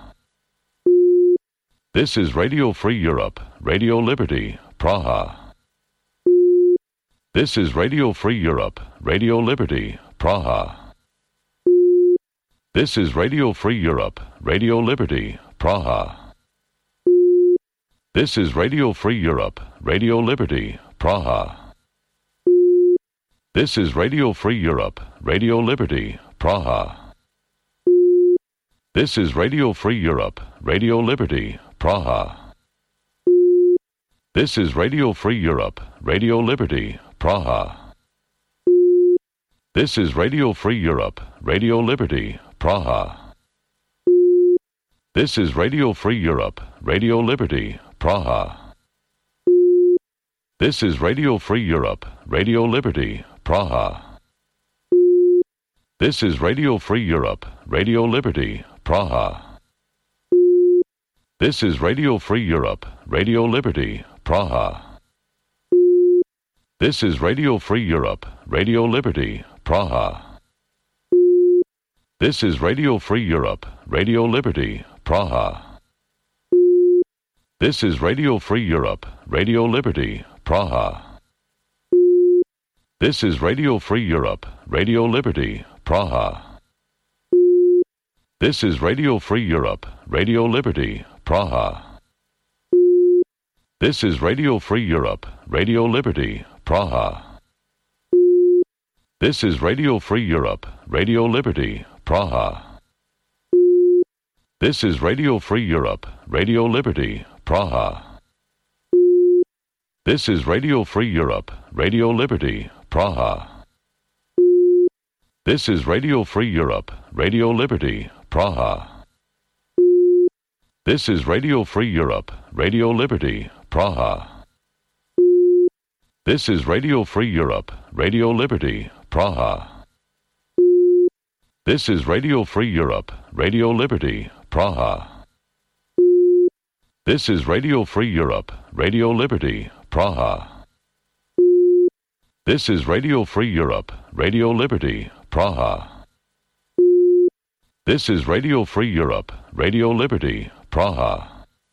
This is Radio Free Europe, Radio Liberty, Praha. This is Radio Free Europe, Radio Liberty, Praha. This is Radio Free Europe, Radio Liberty, Praha. This is Radio Free Europe, Radio Liberty, Praha. This is Radio Free Europe, Radio Liberty, Praha. This is Radio Free Europe, Radio Liberty, Praha. This is Radio Free Europe, Radio Liberty, Praha. This is Radio Free Europe, Radio Liberty, Praha. This is Radio Free Europe, Radio Liberty, Praha. This is Radio Free Europe, Radio Liberty, Praha. This is Radio Free Europe, Radio Liberty, Praha. This is Radio Free Europe, Radio Liberty, Praha. This is Radio Free Europe, Radio Liberty, Praha. This is Radio Free Europe, Radio Liberty, Praha. This is Radio Free Europe, Radio Liberty, Praha. This is Radio Free Europe, Radio Liberty, Praha. This is Radio Free Europe, Radio Liberty, Praha. This is Radio Free Europe, Radio Liberty, Praha. This is Radio Free Europe, Radio Liberty, Praha. This is Radio Free Europe, Radio Liberty, Praha. This is Radio Free Europe, Radio Liberty, Praha. This is Radio Free Europe, Radio Liberty, Praha. This is Radio Free Europe, Radio Liberty, Praha. This is Radio Free Europe, Radio Liberty, Praha. This is Radio Free Europe, Radio Liberty, Praha. This is Radio Free Europe, Radio Liberty, Praha. This is Radio Free Europe, Radio Liberty, Praha. This is Radio Free Europe, Radio Liberty, Praha.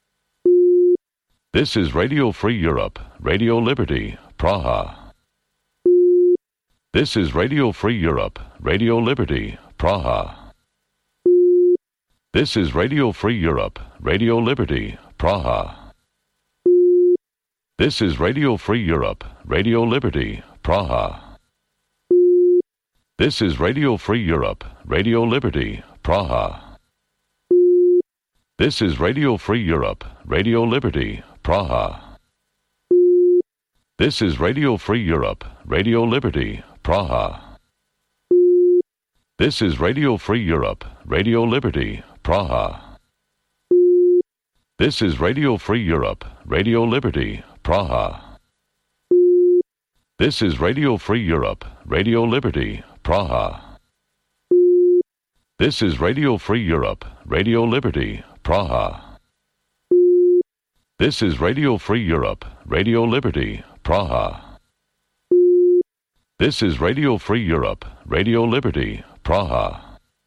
This is Radio Free Europe, Radio Liberty, Praha. This is Radio Free Europe, Radio Liberty, Praha. This is Radio Free Europe, Radio Liberty, Praha. This is Radio Free Europe, Radio Liberty, Praha. This is Radio Free Europe, Radio Liberty, Praha. This is Radio Free Europe, Radio Liberty, Praha. This is Radio Free Europe, Radio Liberty, Praha. This is Radio Free Europe, Radio Liberty, Praha. This is Radio Free Europe, Radio Liberty, Praha. This is Radio Free Europe, Radio Liberty, Praha. This is Radio Free Europe, Radio Liberty, Praha. This is Radio Free Europe, Radio Liberty, Praha. This is Radio Free Europe, Radio Liberty, Praha.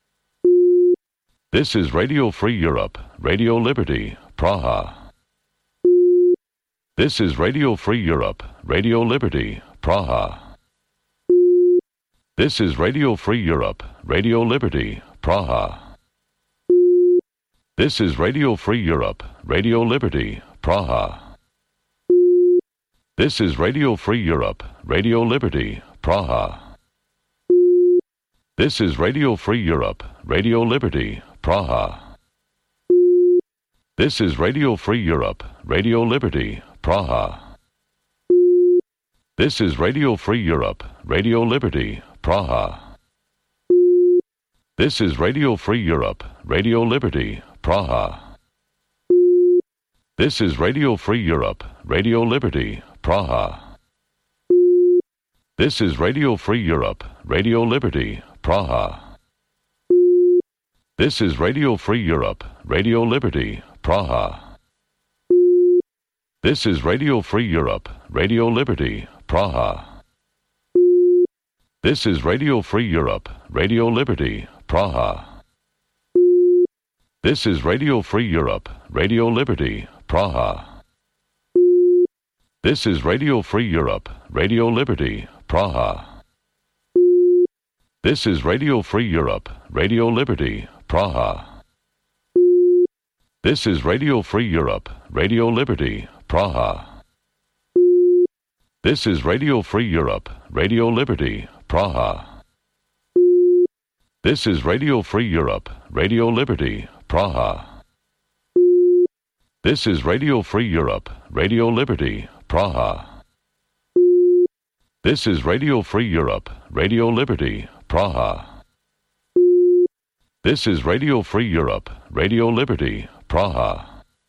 This is Radio Free Europe, Radio Liberty, Praha. This is Radio Free Europe, Radio Liberty, Praha. This is Radio Free Europe, Radio Liberty, Praha. This is Radio Free Europe, Radio Liberty, Praha. This is Radio Free Europe, Radio Liberty, Praha. This is Radio Free Europe, Radio Liberty, Praha. This is Radio Free Europe, Radio Liberty, Praha. This is Radio Free Europe, Radio Liberty, Praha. This is Radio Free Europe, Radio Liberty, Praha. This is Radio Free Europe, Radio Liberty, Praha. This is Radio Free Europe, Radio Liberty, Praha. This is Radio Free Europe, Radio Liberty, Praha. This is Radio Free Europe, Radio Liberty, Praha. This is Radio Free Europe, Radio Liberty, Praha. This is Radio Free Europe, Radio Liberty, Praha. This is Radio Free Europe, Radio Liberty, Praha. This is Radio Free Europe, Radio Liberty, Praha. This is Radio Free Europe, Radio Liberty, Praha. This is Radio Free Europe, Radio Liberty, Praha. This is Radio Free Europe, Radio Liberty, Praha. This is Radio Free Europe, Radio Liberty, Praha. This is Radio Free Europe, Radio Liberty, Praha. This is Radio Free Europe, Radio Liberty, Praha.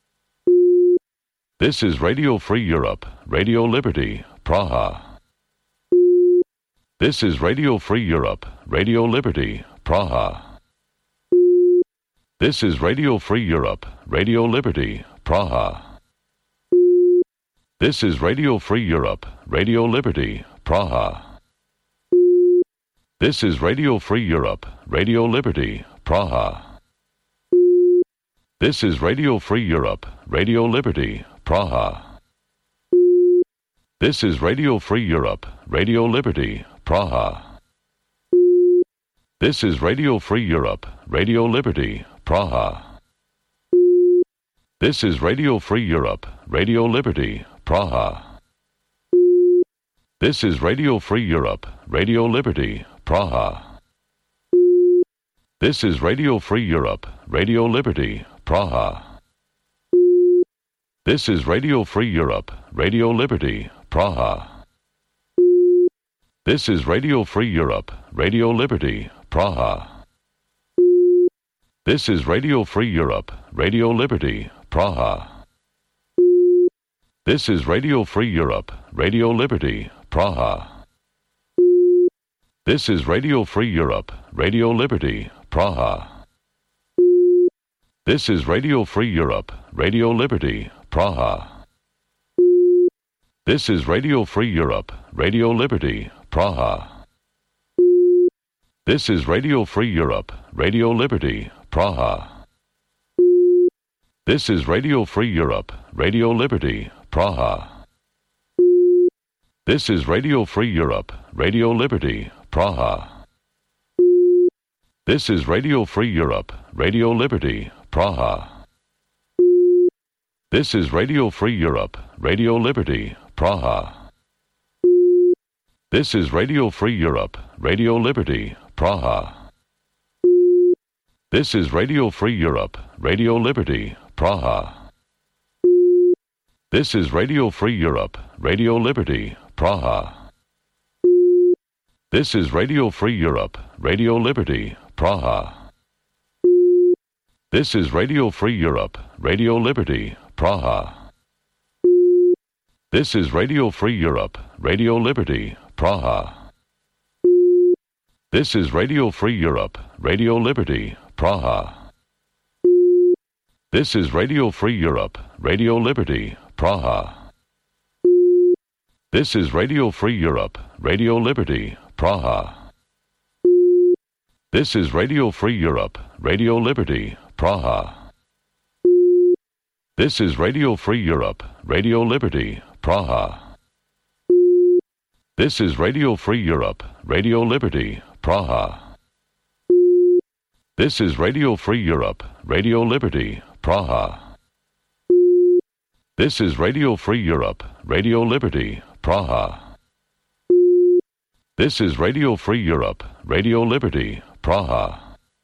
This is Radio Free Europe, Radio Liberty, Praha. This is Radio Free Europe, Radio Liberty, Praha. This is Radio Free Europe, Radio Liberty, Praha. This is Radio Free Europe, Radio Liberty, Praha. This is Radio Free Europe, Radio Liberty, Praha. This is Radio Free Europe, Radio Liberty, Praha. This is Radio Free Europe, Radio Liberty, Praha. This is Radio Free Europe, Radio Liberty, Praha. This is Radio Free Europe, Radio Liberty, Praha. This is Radio Free Europe, Radio Liberty, Praha. This is Radio Free Europe, Radio Liberty, Praha. This is Radio Free Europe, Radio Liberty, Praha. This is Radio Free Europe, Radio Liberty, Praha. This is Radio Free Europe, Radio Liberty, Praha. This is Radio Free Europe, Radio Liberty, Praha. This is Radio Free Europe, Radio Liberty, Praha. This is Radio Free Europe, Radio Liberty, Praha. This is Radio Free Europe, Radio Liberty, Praha. This is Radio Free Europe, Radio Liberty, Praha. This is Radio Free Europe, Radio Liberty, Praha. This is Radio Free Europe, Radio Liberty, Praha. This is Radio Free Europe, Radio Liberty, Praha. This is Radio Free Europe, Radio Liberty, Praha. This is Radio Free Europe, Radio Liberty, Praha. This is Radio Free Europe, Radio Liberty, Praha. This is Radio Free Europe, Radio Liberty, Praha. This is Radio Free Europe, Radio Liberty, Praha. This is Radio Free Europe, Radio Liberty, Praha. This is Radio Free Europe, Radio Liberty, Praha. This is Radio Free Europe, Radio Liberty, Praha. This is Radio Free Europe, Radio Liberty, Praha. This is Radio Free Europe, Radio Liberty, Praha. This is Radio Free Europe, Radio Liberty, Praha. This is Radio Free Europe, Radio Liberty, Praha. This is Radio Free Europe, Radio Liberty, Praha. This is Radio Free Europe, Radio Liberty, Praha. This is Radio Free Europe, Radio Liberty, Praha. This is Radio Free Europe, Radio Liberty, Praha.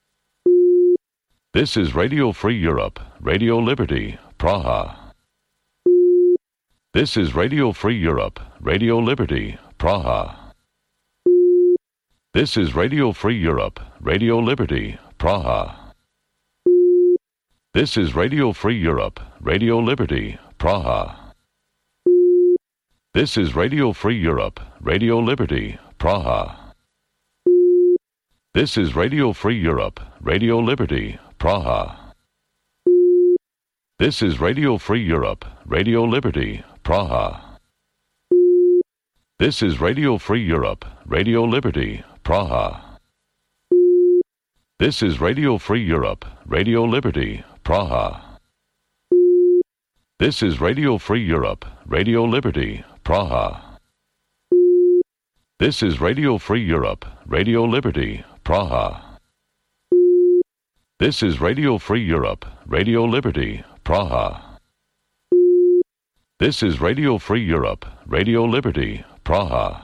This is Radio Free Europe, Radio Liberty, Praha. This is Radio Free Europe, Radio Liberty, Praha. This is Radio Free Europe, Radio Liberty, Praha. This is Radio Free Europe, Radio Liberty, Praha. This is Radio Free Europe, Radio Liberty, Praha. This is Radio Free Europe, Radio Liberty, Praha. This is Radio Free Europe, Radio Liberty, Praha. This is Radio Free Europe, Radio Liberty, Praha. This is Radio Free Europe, Radio Liberty, Praha. This is Radio Free Europe, Radio Liberty, Praha. This is Radio Free Europe, Radio Liberty, Praha. This is Radio Free Europe, Radio Liberty, Praha. This is Radio Free Europe, Radio Liberty, Praha.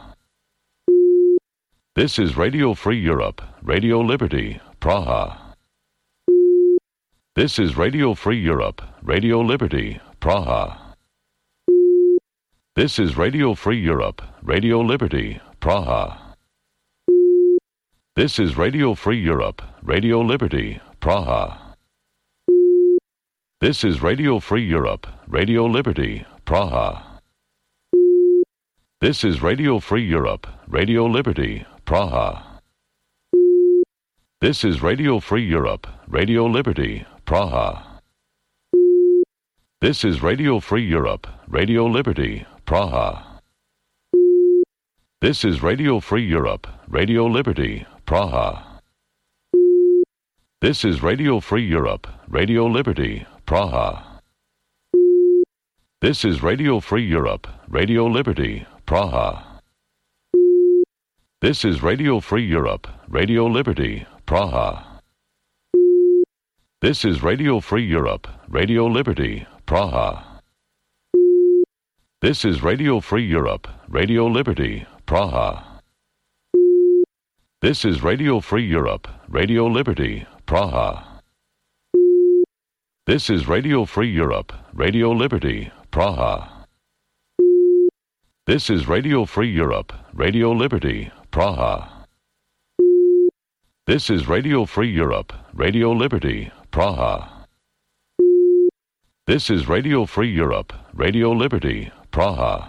This is Radio Free Europe, Radio Liberty, Praha. This is Radio Free Europe, Radio Liberty, Praha. This is Radio Free Europe, Radio Liberty, Praha. This is Radio Free Europe, Radio Liberty, Praha. This is Radio Free Europe, Radio Liberty, Praha. This is Radio Free Europe, Radio Liberty, Praha. This is Radio Free Europe, Radio Liberty, Praha. This is Radio Free Europe, Radio Liberty, Praha. This is Radio Free Europe, Radio Liberty, Praha. This is Radio Free Europe, Radio Liberty, Praha. This is Radio Free Europe, Radio Liberty, Praha. This is Radio Free Europe, Radio Liberty, Praha. This is Radio Free Europe, Radio Liberty, Praha. This is Radio Free Europe, Radio Liberty, Praha. This is Radio Free Europe, Radio Liberty, Praha. This is Radio Free Europe, Radio Liberty, Praha. This is Radio Free Europe, Radio Liberty, Praha. This is Radio Free Europe, Radio Liberty, Praha. This is Radio Free Europe, Radio Liberty, Praha.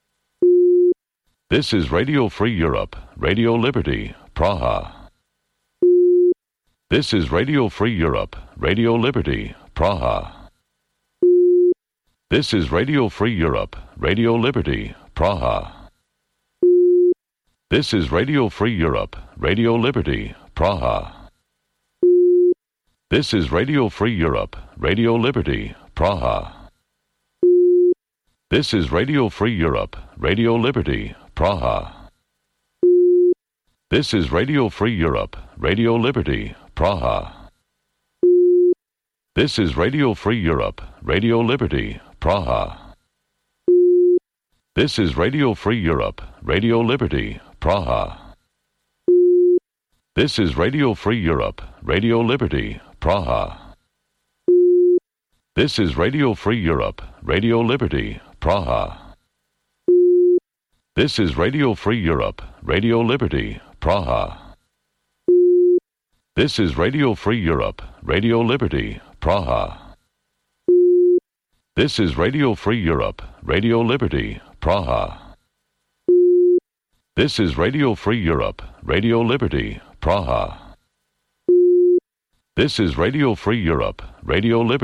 This is Radio Free Europe, Radio Liberty, Praha. This is Radio Free Europe, Radio Liberty, Praha. This is Radio Free Europe, Radio Liberty, Praha. This is Radio Free Europe, Radio Liberty, Praha. This is Radio Free Europe, Radio Liberty, Praha. This is Radio Free Europe, Radio Liberty, Praha. This is Radio Free Europe, Radio Liberty, Praha. This is Radio Free Europe, Radio Liberty, Praha. This is Radio Free Europe, Radio Liberty, Praha. This is Radio Free Europe, Radio Liberty, Praha. This is Radio Free Europe, Radio Liberty, Praha. This is Radio Free Europe, Radio Liberty, Praha. This is Radio Free Europe, Radio Liberty, Praha. This is Radio Free Europe, Radio Liberty, Praha. This is Radio Free Europe, Radio Liberty, Praha. This is Radio Free Europe, Radio Liberty.